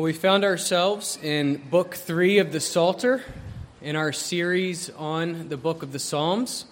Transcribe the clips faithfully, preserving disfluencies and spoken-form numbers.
Well, we found ourselves in Book three of the Psalter in our series on the book of the Psalms.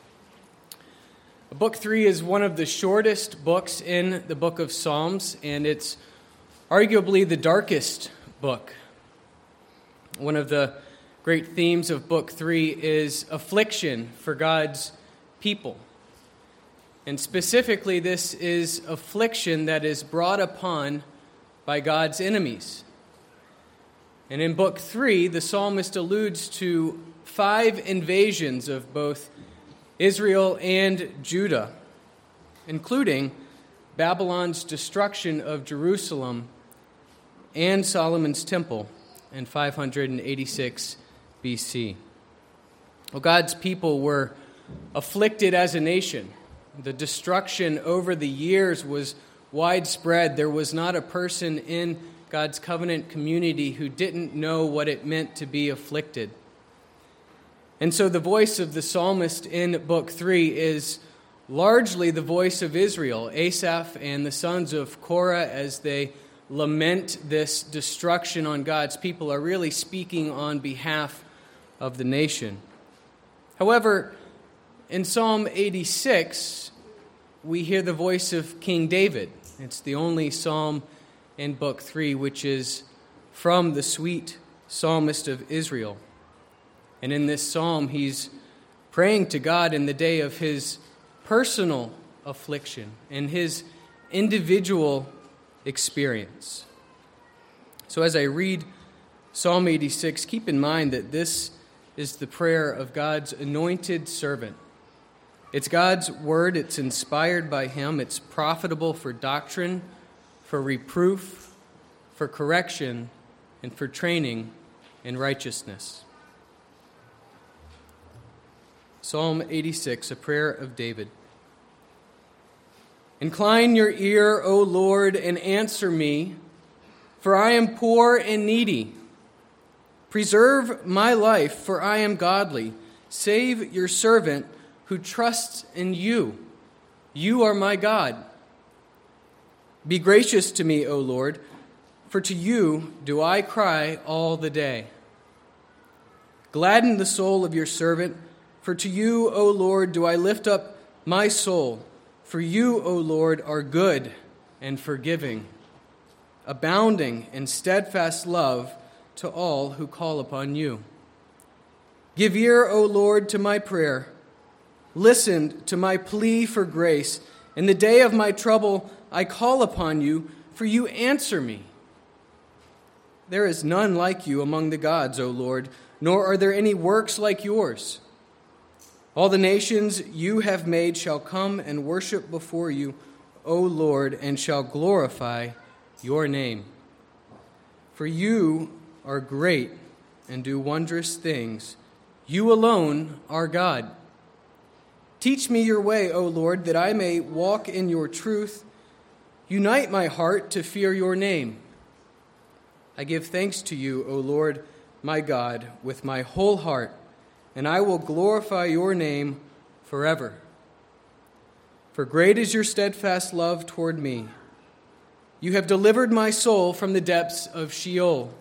Book three is one of the shortest books in the book of Psalms, and it's arguably the darkest book. One of the great themes of Book three is affliction for God's people. And specifically, this is affliction that is brought upon by God's enemies. And in Book three, the psalmist alludes to five invasions of both Israel and Judah, including Babylon's destruction of Jerusalem and Solomon's temple in five eighty-six B C. Well, God's people were afflicted as a nation. The destruction over the years was widespread. There was not a person in God's covenant community who didn't know what it meant to be afflicted. And so the voice of the psalmist in Book three is largely the voice of Israel, Asaph and the sons of Korah, as they lament this destruction on God's people, are really speaking on behalf of the nation. However, in Psalm eighty-six, we hear the voice of King David. It's the only psalm in Book three which is from the sweet psalmist of Israel. And in this psalm, he's praying to God in the day of his personal affliction and his individual experience. So as I read Psalm eighty-six, keep in mind that this is the prayer of God's anointed servant. It's God's word. It's inspired by him. It's profitable for doctrine, for reproof, for correction, and for training in righteousness. Psalm eighty-six, a prayer of David. Incline your ear, O Lord, and answer me, for I am poor and needy. Preserve my life, for I am godly. Save your servant who trusts in you. You are my God. Be gracious to me, O Lord, for to you do I cry all the day. Gladden the soul of your servant, for to you, O Lord, do I lift up my soul. For you, O Lord, are good and forgiving, abounding in steadfast love to all who call upon you. Give ear, O Lord, to my prayer. Listen to my plea for grace. In the day of my trouble, I call upon you, for you answer me. There is none like you among the gods, O Lord, nor are there any works like yours. All the nations you have made shall come and worship before you, O Lord, and shall glorify your name. For you are great and do wondrous things. You alone are God. Teach me your way, O Lord, that I may walk in your truth. Unite my heart to fear your name. I give thanks to you, O Lord, my God, with my whole heart, and I will glorify your name forever. For great is your steadfast love toward me. You have delivered my soul from the depths of Sheol.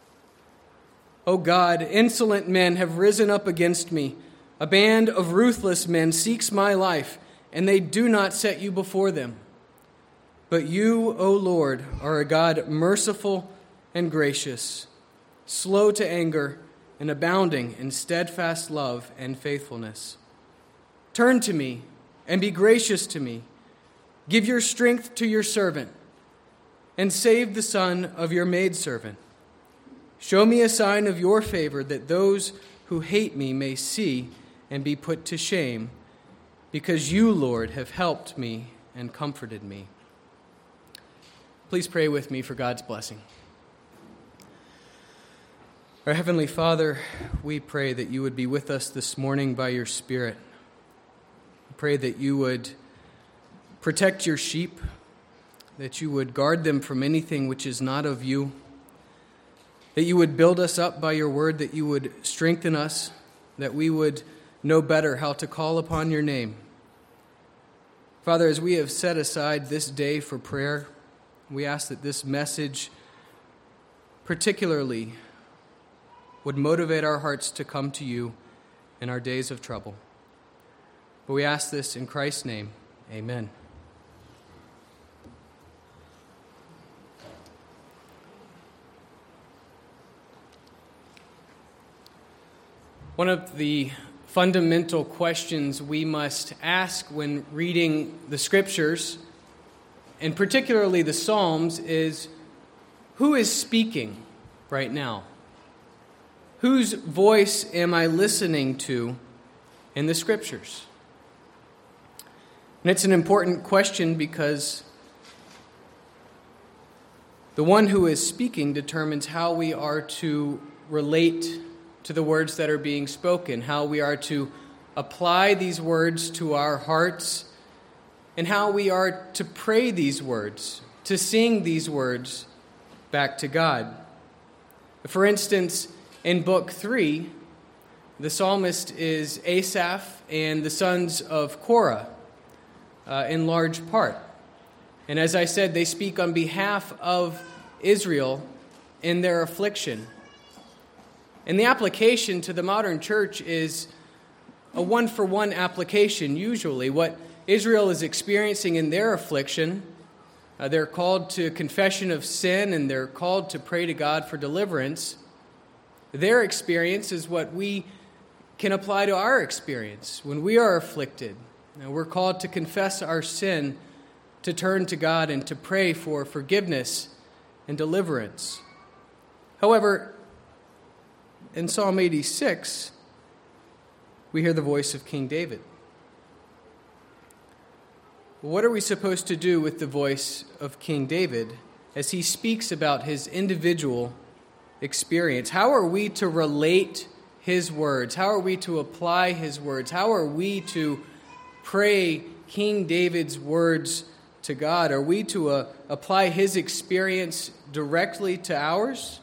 O God, insolent men have risen up against me. A band of ruthless men seeks my life, and they do not set you before them. But you, O Lord, are a God merciful and gracious, slow to anger, and abounding in steadfast love and faithfulness. Turn to me and be gracious to me. Give your strength to your servant, and save the son of your maidservant. Show me a sign of your favor, that those who hate me may see and be put to shame, because you, Lord, have helped me and comforted me. Please pray with me for God's blessing. Our Heavenly Father, we pray that you would be with us this morning by your Spirit. We pray that you would protect your sheep, that you would guard them from anything which is not of you, that you would build us up by your word, that you would strengthen us, that we would know better how to call upon your name. Father, as we have set aside this day for prayer, we ask that this message particularly would motivate our hearts to come to you in our days of trouble. But we ask this in Christ's name. Amen. One of the fundamental questions we must ask when reading the Scriptures, and particularly the Psalms, is who is speaking right now? Whose voice am I listening to in the Scriptures? And it's an important question because the one who is speaking determines how we are to relate to the words that are being spoken, how we are to apply these words to our hearts, and how we are to pray these words, to sing these words back to God. For instance, in Book three, the psalmist is Asaph and the sons of Korah, uh, in large part. And as I said, they speak on behalf of Israel in their affliction. And the application to the modern church is a one-for-one application, usually. What Israel is experiencing in their affliction, uh, they're called to confession of sin and they're called to pray to God for deliverance. Their experience is what we can apply to our experience when we are afflicted. Now, we're called to confess our sin, to turn to God, and to pray for forgiveness and deliverance. However, in Psalm eighty-six, we hear the voice of King David. What are we supposed to do with the voice of King David as he speaks about his individual experience? How are we to relate his words? How are we to apply his words? How are we to pray King David's words to God? Are we to uh, apply his experience directly to ours?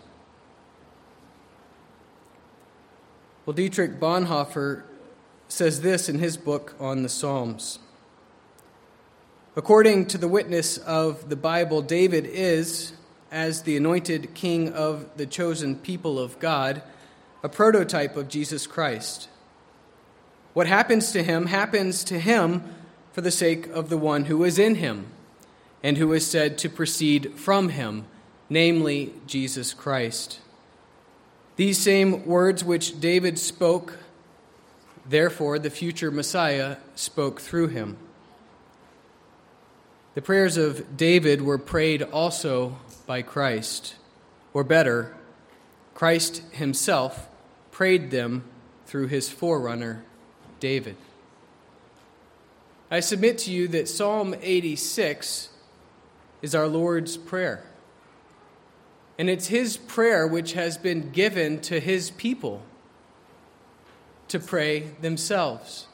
Well, Dietrich Bonhoeffer says this in his book on the Psalms. According to the witness of the Bible, David is, as the anointed king of the chosen people of God, a prototype of Jesus Christ. What happens to him happens to him for the sake of the one who is in him and who is said to proceed from him, namely Jesus Christ. These same words which David spoke, therefore the future Messiah spoke through him. The prayers of David were prayed also by Christ, or better, Christ himself prayed them through his forerunner, David. I submit to you that Psalm eighty-six is our Lord's Prayer. And it's his prayer which has been given to his people to pray themselves.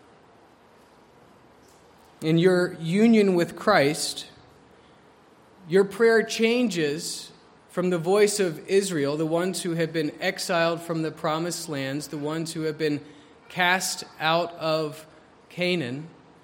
In your union with Christ, your prayer changes from the voice of Israel, the ones who have been exiled from the promised lands, the ones who have been cast out of Canaan,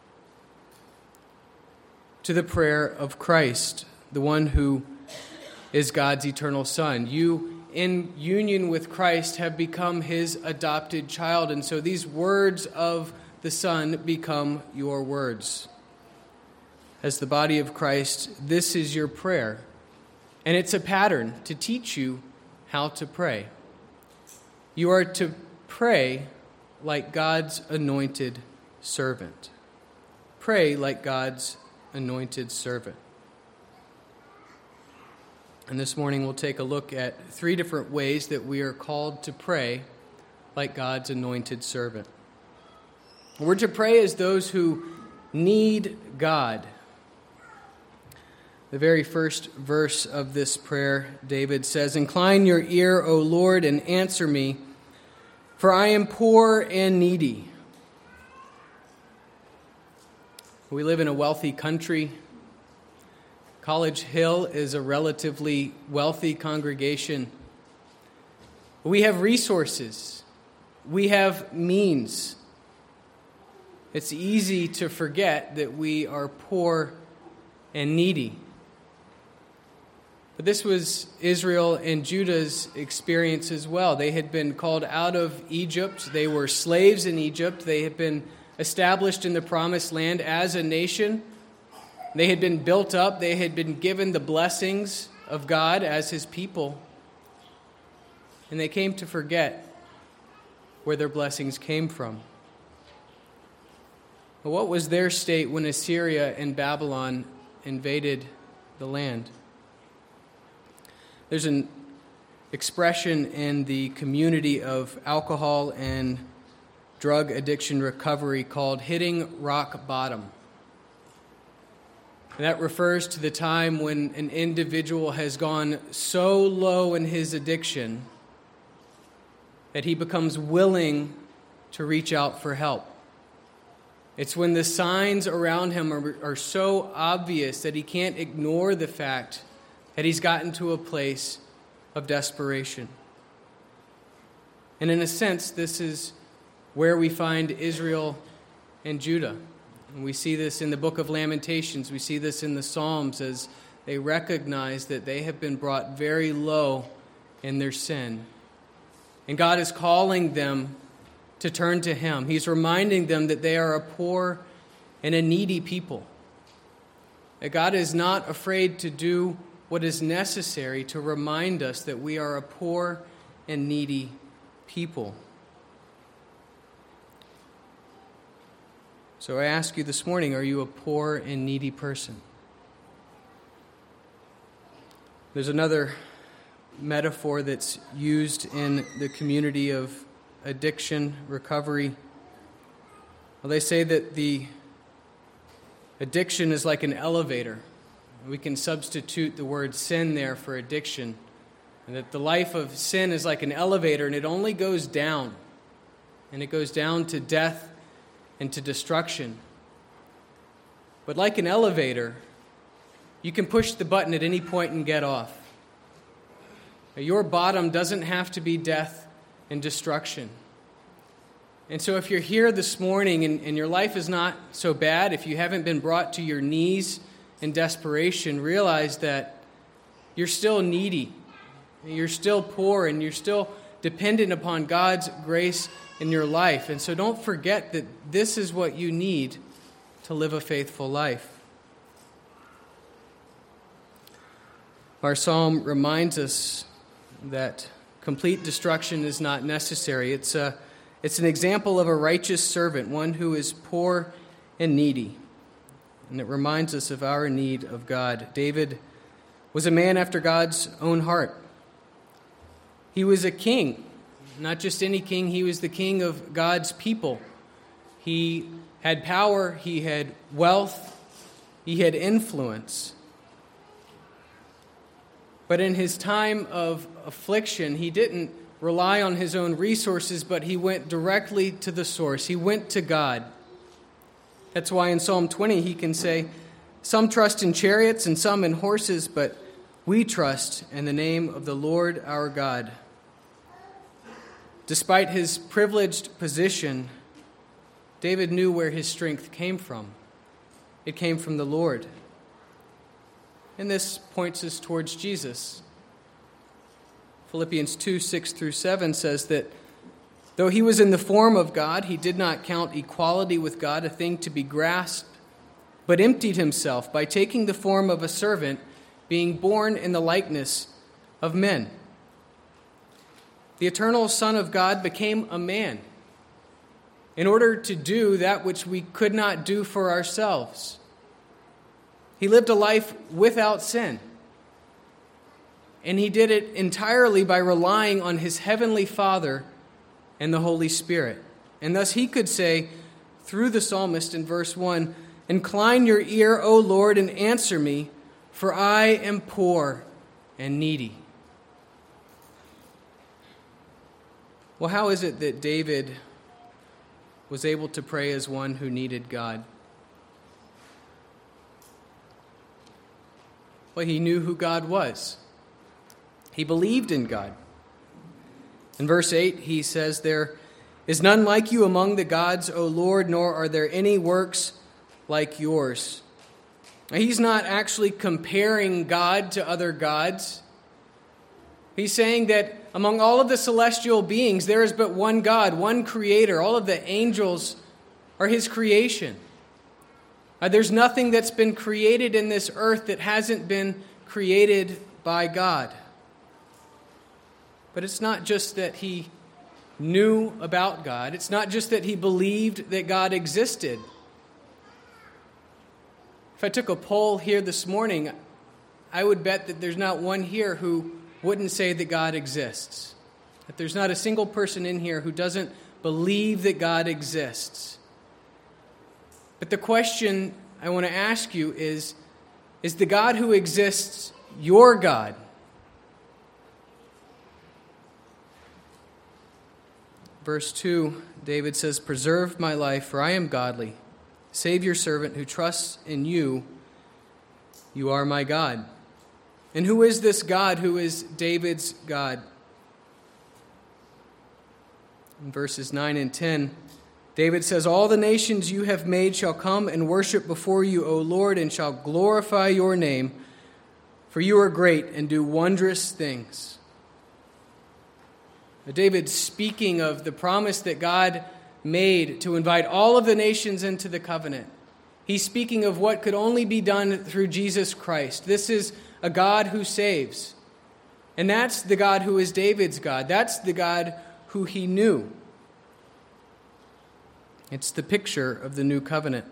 to the prayer of Christ, the one who is God's eternal Son. You, in union with Christ, have become his adopted child, and so these words of the Son become your words. As the body of Christ, this is your prayer, and it's a pattern to teach you how to pray. You are to pray like God's anointed servant. Pray like God's anointed servant. And this morning we'll take a look at three different ways that we are called to pray like God's anointed servant. We're to pray as those who need God. The very first verse of this prayer, David says, "Incline your ear, O Lord, and answer me, for I am poor and needy." We live in a wealthy country. College Hill is a relatively wealthy congregation. We have resources. We have means. It's easy to forget that we are poor and needy. But this was Israel and Judah's experience as well. They had been called out of Egypt. They were slaves in Egypt. They had been established in the promised land as a nation. They had been built up. They had been given the blessings of God as his people. And they came to forget where their blessings came from. But what was their state when Assyria and Babylon invaded the land? There's an expression in the community of alcohol and drug addiction recovery called hitting rock bottom. And that refers to the time when an individual has gone so low in his addiction that he becomes willing to reach out for help. It's when the signs around him are, are so obvious that he can't ignore the fact that he's gotten to a place of desperation. And in a sense, this is where we find Israel and Judah. And we see this in the book of Lamentations. We see this in the Psalms as they recognize that they have been brought very low in their sin. And God is calling them to turn to him. He's reminding them that they are a poor and a needy people. That God is not afraid to do what is necessary to remind us that we are a poor and needy people. So I ask you this morning, are you a poor and needy person? There's another metaphor that's used in the community of addiction recovery. Well, they say that the addiction is like an elevator. We can substitute the word sin there for addiction. And that the life of sin is like an elevator, and it only goes down. And it goes down to death and to destruction. But like an elevator, you can push the button at any point and get off. Your bottom doesn't have to be death and destruction. And so if you're here this morning and, and your life is not so bad, if you haven't been brought to your knees in desperation, realize that you're still needy. You're still poor, and you're still dependent upon God's grace in your life. And so don't forget that this is what you need to live a faithful life. Our psalm reminds us that complete destruction is not necessary. It's a, it's an example of a righteous servant, one who is poor and needy. And it reminds us of our need of God. David was a man after God's own heart. He was a king, not just any king. He was the king of God's people. He had power, he had wealth, he had influence. But in his time of affliction, he didn't rely on his own resources, but he went directly to the source. He went to God. That's why in Psalm twenty he can say, "Some trust in chariots and some in horses, but we trust in the name of the Lord our God." Despite his privileged position, David knew where his strength came from. It came from the Lord. And this points us towards Jesus. Philippians two, six through seven says that though he was in the form of God, he did not count equality with God a thing to be grasped, but emptied himself by taking the form of a servant, being born in the likeness of men. The eternal Son of God became a man in order to do that which we could not do for ourselves. He lived a life without sin. And he did it entirely by relying on his heavenly Father and the Holy Spirit. And thus he could say, through the psalmist in verse one, "Incline your ear, O Lord, and answer me, for I am poor and needy." Well, how is it that David was able to pray as one who needed God? Well, he knew who God was. He believed in God. In verse eight, he says, "There is none like you among the gods, O Lord, nor are there any works like yours." He's not actually comparing God to other gods. He's saying that among all of the celestial beings, there is but one God, one creator. All of the angels are his creation. Uh, there's nothing that's been created in this earth that hasn't been created by God. But it's not just that he knew about God. It's not just that he believed that God existed. If I took a poll here this morning, I would bet that there's not one here who wouldn't say that God exists. That there's not a single person in here who doesn't believe that God exists. But the question I want to ask you is, is the God who exists your God? Verse two, David says, "Preserve my life, for I am godly. Save your servant who trusts in you. You are my God." And who is this God who is David's God? In verses nine and ten, David says, "All the nations you have made shall come and worship before you, O Lord, and shall glorify your name, for you are great and do wondrous things." David's speaking of the promise that God made to invite all of the nations into the covenant. He's speaking of what could only be done through Jesus Christ. This is a God who saves. And that's the God who is David's God. That's the God who he knew. It's the picture of the new covenant.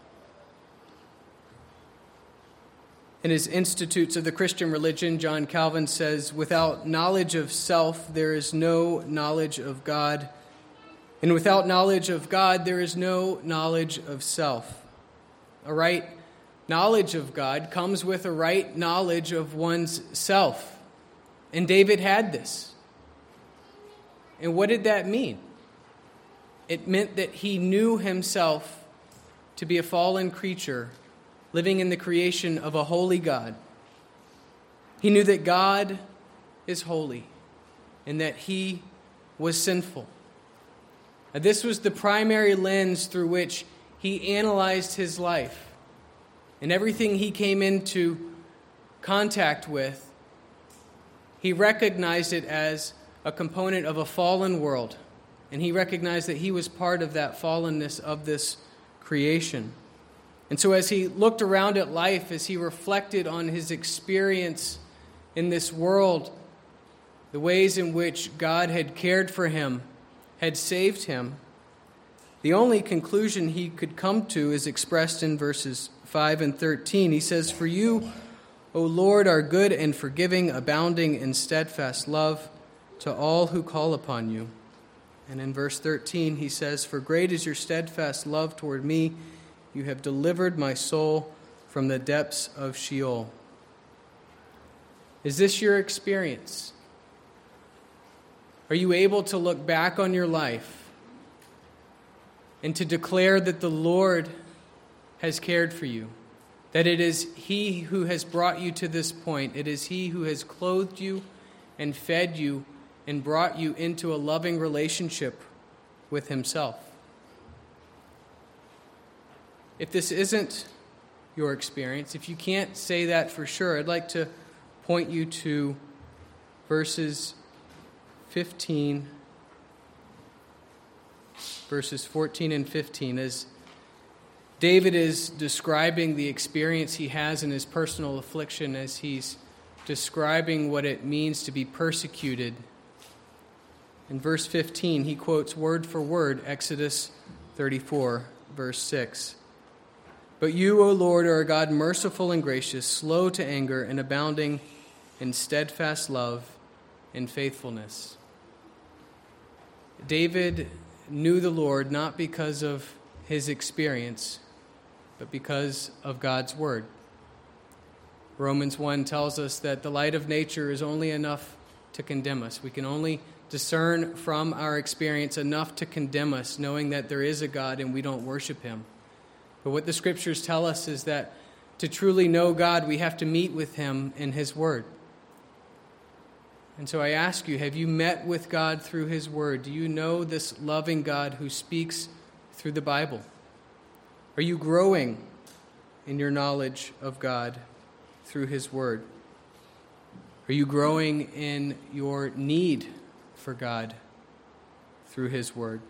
In his Institutes of the Christian Religion, John Calvin says, "Without knowledge of self, there is no knowledge of God. And without knowledge of God, there is no knowledge of self." A right knowledge of God comes with a right knowledge of one's self. And David had this. And what did that mean? It meant that he knew himself to be a fallen creature living in the creation of a holy God. He knew that God is holy and that he was sinful. Now, this was the primary lens through which he analyzed his life. And everything he came into contact with, he recognized it as a component of a fallen world. And he recognized that he was part of that fallenness of this creation. And so as he looked around at life, as he reflected on his experience in this world, the ways in which God had cared for him, had saved him, the only conclusion he could come to is expressed in verses five and thirteen. He says, "For you, O Lord, are good and forgiving, abounding in steadfast love to all who call upon you." And in verse thirteen, he says, "For great is your steadfast love toward me. You have delivered my soul from the depths of Sheol." Is this your experience? Are you able to look back on your life and to declare that the Lord has cared for you, that it is he who has brought you to this point, it is he who has clothed you and fed you and brought you into a loving relationship with himself? If this isn't your experience, if you can't say that for sure, I'd like to point you to verses fifteen, verses fourteen and fifteen, as David is describing the experience he has in his personal affliction, as he's describing what it means to be persecuted. In verse fifteen, he quotes word for word Exodus thirty-four, verse six. "But you, O Lord, are a God merciful and gracious, slow to anger, and abounding in steadfast love and faithfulness." David knew the Lord not because of his experience, but because of God's word. Romans one tells us that the light of nature is only enough to condemn us. We can only discern from our experience enough to condemn us, knowing that there is a God and we don't worship him. But what the scriptures tell us is that to truly know God, we have to meet with him in his word. And so I ask you, have you met with God through his word? Do you know this loving God who speaks through the Bible? Are you growing in your knowledge of God through his word? Are you growing in your need for God through his word?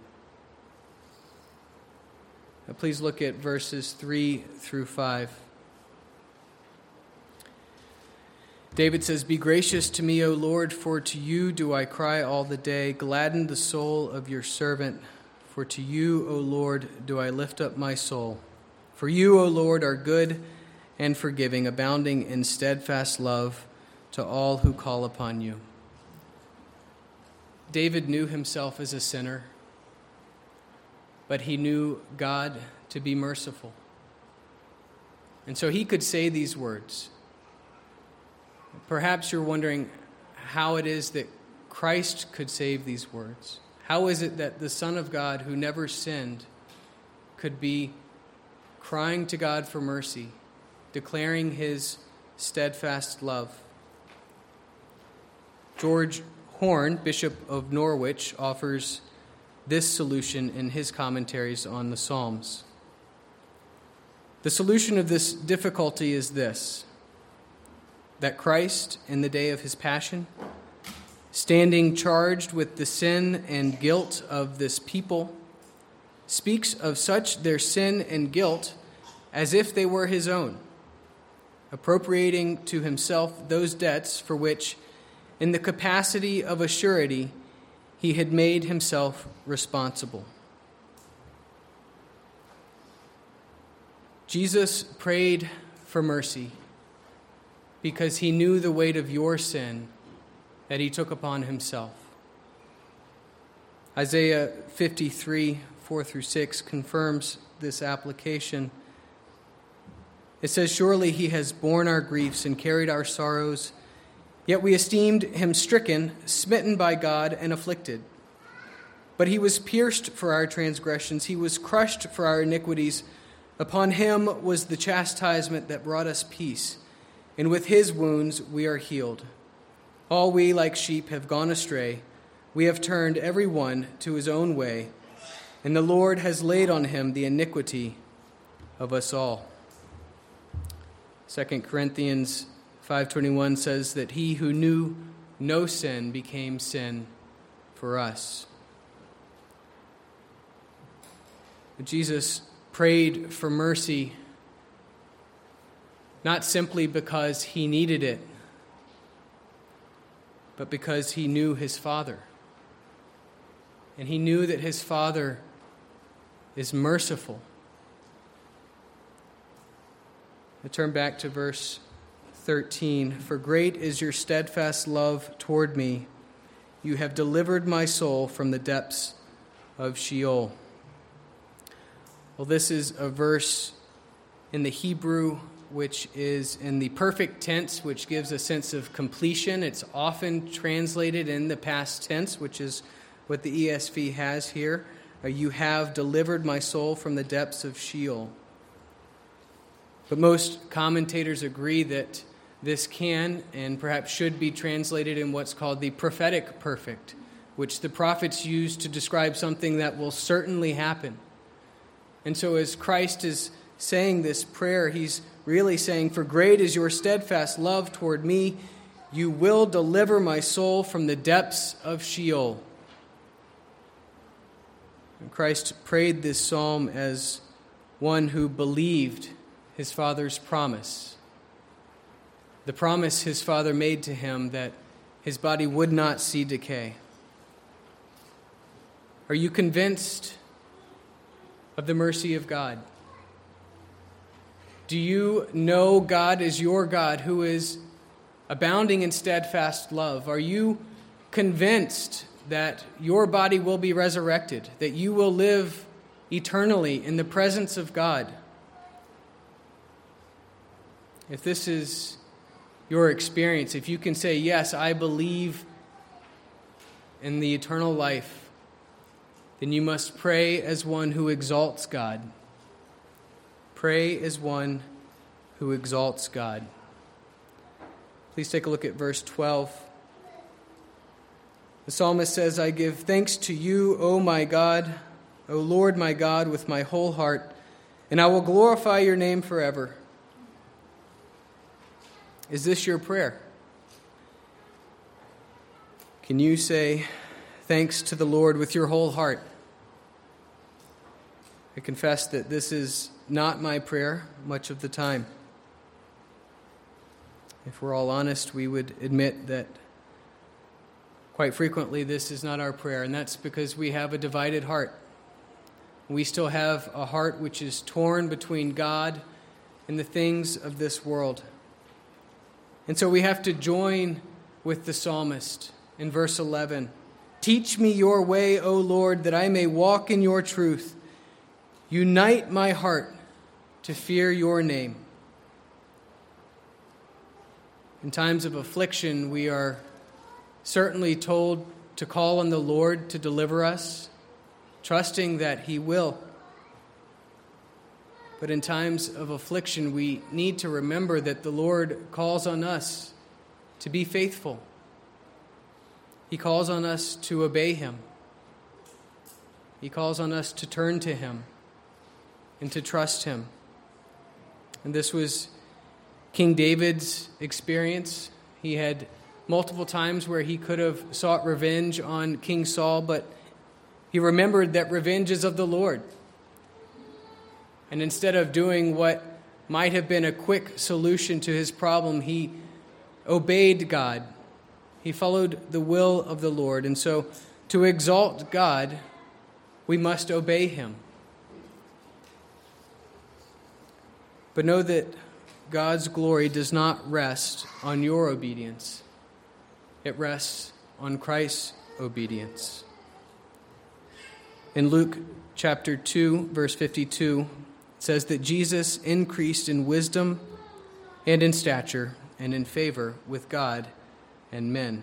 Now please look at verses three through five. David says, "Be gracious to me, O Lord, for to you do I cry all the day. Gladden the soul of your servant, for to you, O Lord, do I lift up my soul. For you, O Lord, are good and forgiving, abounding in steadfast love to all who call upon you." David knew himself as a sinner, but he knew God to be merciful. And so he could say these words. Perhaps you're wondering how it is that Christ could save these words. How is it that the Son of God, who never sinned, could be crying to God for mercy, declaring his steadfast love? George Horne, Bishop of Norwich, offers this solution in his commentaries on the Psalms. The solution of this difficulty is this: that Christ, in the day of his passion, standing charged with the sin and guilt of this people, speaks of such their sin and guilt as if they were his own, appropriating to himself those debts for which, in the capacity of a surety, he had made himself responsible. Jesus prayed for mercy because he knew the weight of your sin that he took upon himself. Isaiah fifty-three, four through six confirms this application. It says, "Surely he has borne our griefs and carried our sorrows, yet we esteemed him stricken, smitten by God, and afflicted. But he was pierced for our transgressions, he was crushed for our iniquities. Upon him was the chastisement that brought us peace, and with his wounds we are healed. All we like sheep have gone astray. We have turned every one to his own way, and the Lord has laid on him the iniquity of us all." Second Corinthians five twenty-one says that he who knew no sin became sin for us. Jesus prayed for mercy not simply because he needed it, but because he knew his Father. And he knew that his Father is merciful. I turn back to verse thirteen. "For great is your steadfast love toward me. You have delivered my soul from the depths of Sheol." Well, this is a verse in the Hebrew which is in the perfect tense, which gives a sense of completion. It's often translated in the past tense, which is what the E S V has here. You have delivered my soul from the depths of Sheol. But most commentators agree that this can and perhaps should be translated in what's called the prophetic perfect, which the prophets use to describe something that will certainly happen. And so as Christ is saying this prayer, he's really saying, "For great is your steadfast love toward me. You will deliver my soul from the depths of Sheol." And Christ prayed this psalm as one who believed his Father's promise. The promise his Father made to him that his body would not see decay. Are you convinced of the mercy of God? Do you know God is your God who is abounding in steadfast love? Are you convinced that your body will be resurrected, that you will live eternally in the presence of God? If this is your experience, if you can say, "Yes, I believe in the eternal life," then you must pray as one who exalts God. Pray as one who exalts God. Please take a look at verse twelve. The psalmist says, "I give thanks to you, O my God, O Lord my God, with my whole heart, and I will glorify your name forever. Is this your prayer? Can you say thanks to the Lord with your whole heart? I confess that this is not my prayer much of the time. If we're all honest, we would admit that quite frequently this is not our prayer, and that's because we have a divided heart. We still have a heart which is torn between God and the things of this world. And so we have to join with the psalmist in verse eleven. Teach me your way, O Lord, that I may walk in your truth. Unite my heart to fear your name. In times of affliction, we are certainly told to call on the Lord to deliver us, trusting that he will. But in times of affliction, we need to remember that the Lord calls on us to be faithful. He calls on us to obey him. He calls on us to turn to him and to trust him. And this was King David's experience. He had multiple times where he could have sought revenge on King Saul, but he remembered that revenge is of the Lord. And instead of doing what might have been a quick solution to his problem, he obeyed God. He followed the will of the Lord. And so to exalt God, we must obey him. But know that God's glory does not rest on your obedience. It rests on Christ's obedience. In Luke chapter two, verse fifty-two, it says that Jesus increased in wisdom and in stature and in favor with God and men.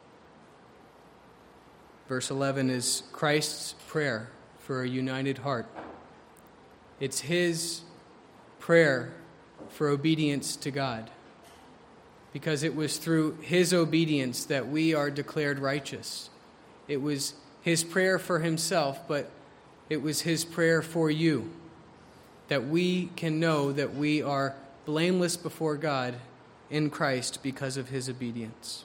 Verse eleven is Christ's prayer for a united heart. It's his prayer for obedience to God, because it was through his obedience that we are declared righteous. It was his prayer for himself, but it was his prayer for you, that we can know that we are blameless before God in Christ because of his obedience.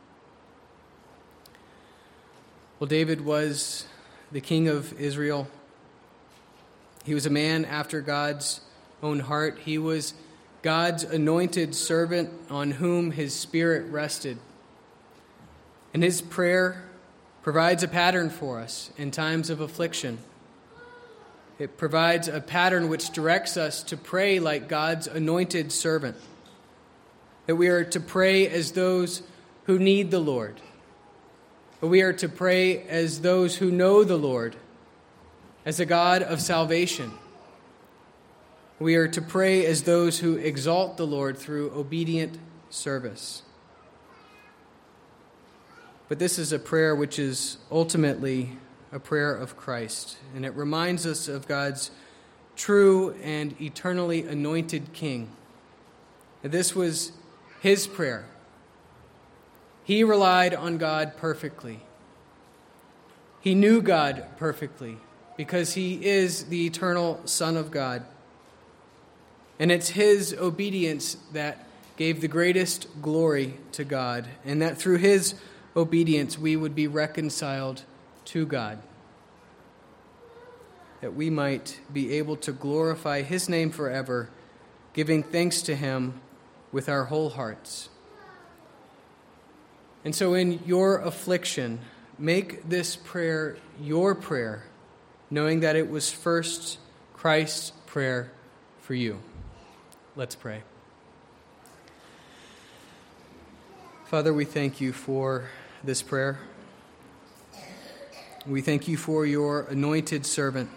Well, David was the king of Israel. He was a man after God's own heart. He was God's anointed servant on whom his spirit rested. And his prayer provides a pattern for us in times of affliction. It provides a pattern which directs us to pray like God's anointed servant, that we are to pray as those who need the Lord, that we are to pray as those who know the Lord as a God of salvation. We are to pray as those who exalt the Lord through obedient service. But this is a prayer which is ultimately a prayer of Christ, and it reminds us of God's true and eternally anointed King. And this was his prayer. He relied on God perfectly. He knew God perfectly because he is the eternal Son of God. And it's his obedience that gave the greatest glory to God, and that through his obedience we would be reconciled to God, that we might be able to glorify his name forever, giving thanks to him with our whole hearts. And so in your affliction, make this prayer your prayer, knowing that it was first Christ's prayer for you. Let's pray. Father, we thank you for this prayer. We thank you for your anointed servant,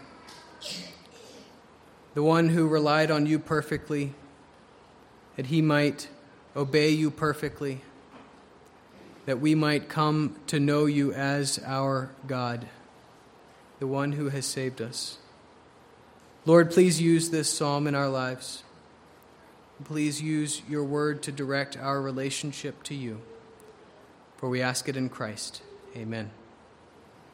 the one who relied on you perfectly, that he might obey you perfectly, that we might come to know you as our God, the one who has saved us. Lord, please use this psalm in our lives. Please use your word to direct our relationship to you. For we ask it in Christ. Amen.